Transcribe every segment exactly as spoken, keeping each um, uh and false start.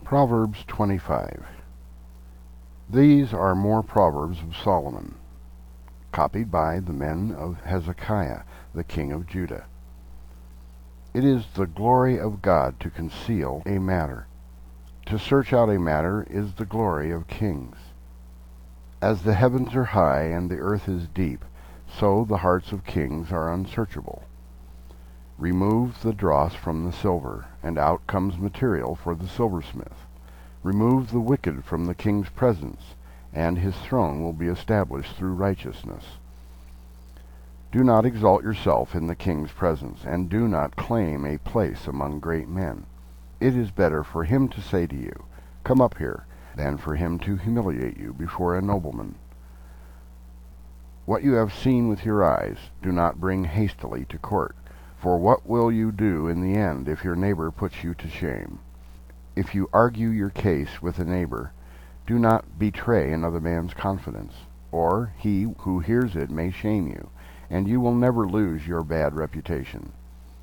Proverbs twenty-five. These are more Proverbs of Solomon, copied by the men of Hezekiah, the king of Judah. It is the glory of God to conceal a matter. To search out a matter is the glory of kings. As the heavens are high and the earth is deep, so the hearts of kings are unsearchable. Remove the dross from the silver, and out comes material for the silversmith. Remove the wicked from the king's presence, and his throne will be established through righteousness. Do not exalt yourself in the king's presence, and do not claim a place among great men. It is better for him to say to you, "Come up here," than for him to humiliate you before a nobleman. What you have seen with your eyes, do not bring hastily to court. For what will you do in the end if your neighbor puts you to shame? If you argue your case with a neighbor, do not betray another man's confidence, or he who hears it may shame you, and you will never lose your bad reputation.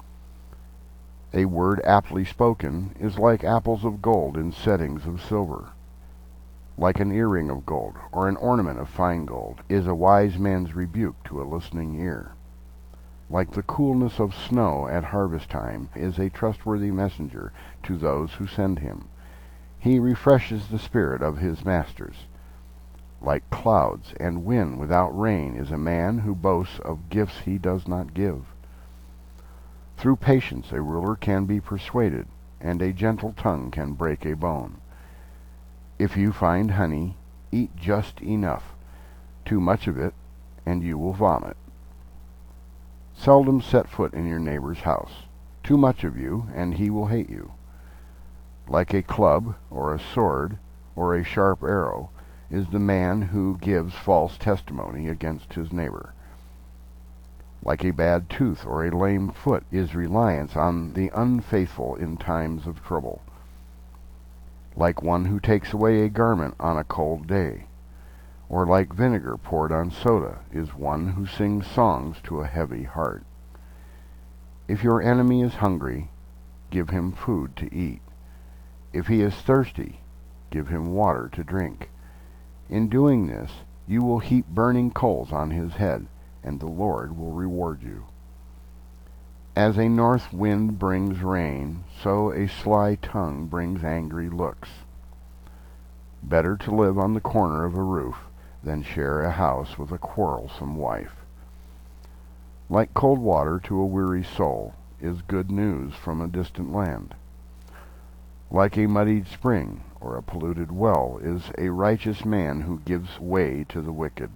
A word aptly spoken is like apples of gold in settings of silver. Like an earring of gold, or an ornament of fine gold, is a wise man's rebuke to a listening ear. Like the coolness of snow at harvest time is a trustworthy messenger to those who send him. He refreshes the spirit of his masters. Like clouds and wind without rain is a man who boasts of gifts he does not give. Through patience a ruler can be persuaded, and a gentle tongue can break a bone. If you find honey, eat just enough. Too much of it, and you will vomit. Seldom set foot in your neighbor's house. Too much of you, and he will hate you. Like a club, or a sword, or a sharp arrow, is the man who gives false testimony against his neighbor. Like a bad tooth or a lame foot is reliance on the unfaithful in times of trouble. Like one who takes away a garment on a cold day, or like vinegar poured on soda, is one who sings songs to a heavy heart. If your enemy is hungry, give him food to eat. If he is thirsty, give him water to drink. In doing this, you will heap burning coals on his head, and the Lord will reward you. As a north wind brings rain, so a sly tongue brings angry looks. Better to live on the corner of a roof than share a house with a quarrelsome wife. Like cold water to a weary soul is good news from a distant land. Like a muddied spring or a polluted well is a righteous man who gives way to the wicked.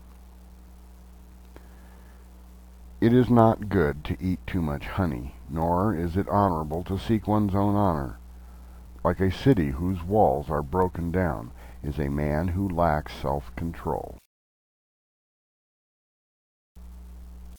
It is not good to eat too much honey, nor is it honorable to seek one's own honor. Like a city whose walls are broken down is a man who lacks self-control.